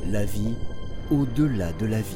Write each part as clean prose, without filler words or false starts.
La vie au-delà de la vie.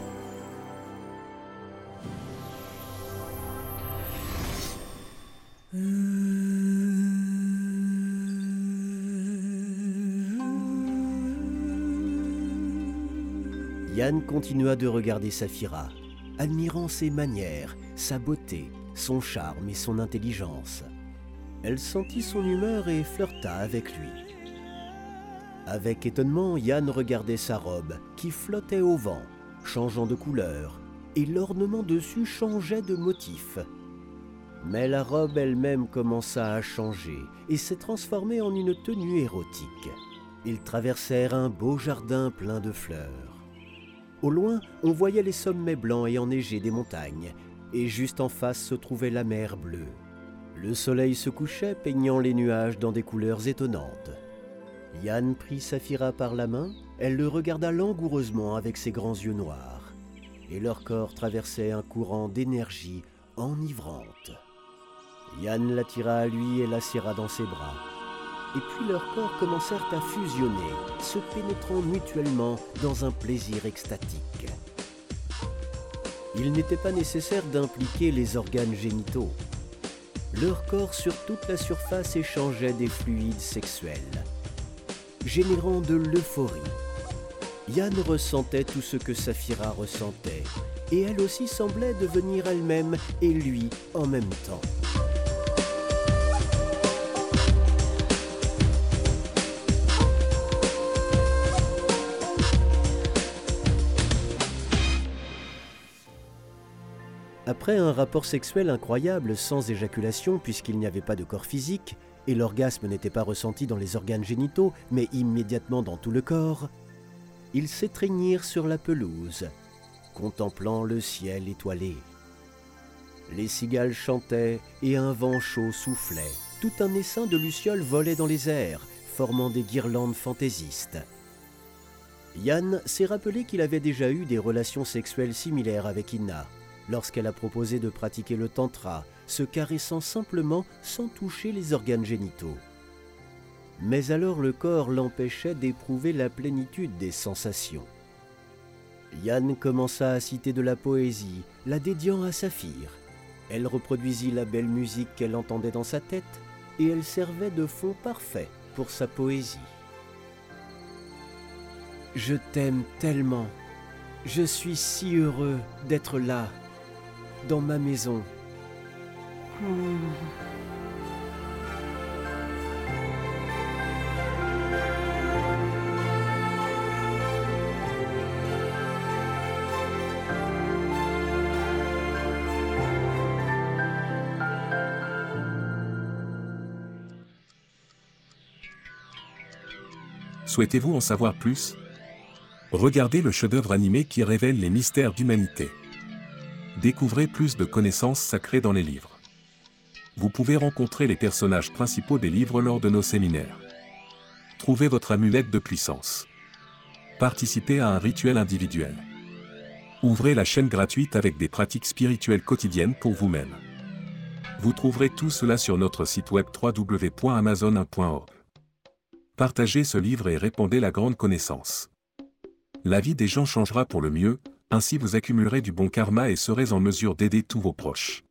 Yann continua de regarder Saphira, admirant ses manières, sa beauté, son charme et son intelligence. Elle sentit son humeur et flirta avec lui. Avec étonnement, Yann regardait sa robe qui flottait au vent, changeant de couleur, et l'ornement dessus changeait de motif. Mais la robe elle-même commença à changer et s'est transformée en une tenue érotique. Ils traversèrent un beau jardin plein de fleurs. Au loin, on voyait les sommets blancs et enneigés des montagnes, et juste en face se trouvait la mer bleue. Le soleil se couchait, peignant les nuages dans des couleurs étonnantes. Yann prit Saphira par la main, elle le regarda langoureusement avec ses grands yeux noirs, et leur corps traversait un courant d'énergie enivrante. Yann l'attira à lui et la serra dans ses bras. Et puis leurs corps commencèrent à fusionner, se pénétrant mutuellement dans un plaisir extatique. Il n'était pas nécessaire d'impliquer les organes génitaux. Leurs corps sur toute la surface échangeaient des fluides sexuels, générant de l'euphorie. Yann ressentait tout ce que Saphira ressentait, et elle aussi semblait devenir elle-même et lui en même temps. Après un rapport sexuel incroyable sans éjaculation puisqu'il n'y avait pas de corps physique et l'orgasme n'était pas ressenti dans les organes génitaux mais immédiatement dans tout le corps, ils s'étreignirent sur la pelouse, contemplant le ciel étoilé. Les cigales chantaient et un vent chaud soufflait. Tout un essaim de lucioles volait dans les airs, formant des guirlandes fantaisistes. Yann s'est rappelé qu'il avait déjà eu des relations sexuelles similaires avec Inna, lorsqu'elle a proposé de pratiquer le tantra, se caressant simplement sans toucher les organes génitaux. Mais alors le corps l'empêchait d'éprouver la plénitude des sensations. Yann commença à citer de la poésie, la dédiant à Saphir. Elle reproduisit la belle musique qu'elle entendait dans sa tête et elle servait de fond parfait pour sa poésie. « Je t'aime tellement, je suis si heureux d'être là, dans ma maison. » Souhaitez-vous en savoir plus? Regardez le chef-d'œuvre animé qui révèle les mystères d'humanité. Découvrez plus de connaissances sacrées dans les livres. Vous pouvez rencontrer les personnages principaux des livres lors de nos séminaires. Trouvez votre amulette de puissance. Participez à un rituel individuel. Ouvrez la chaîne gratuite avec des pratiques spirituelles quotidiennes pour vous-même. Vous trouverez tout cela sur notre site web www.amazon1.org. Partagez ce livre et répandez la grande connaissance. La vie des gens changera pour le mieux, ainsi vous accumulerez du bon karma et serez en mesure d'aider tous vos proches.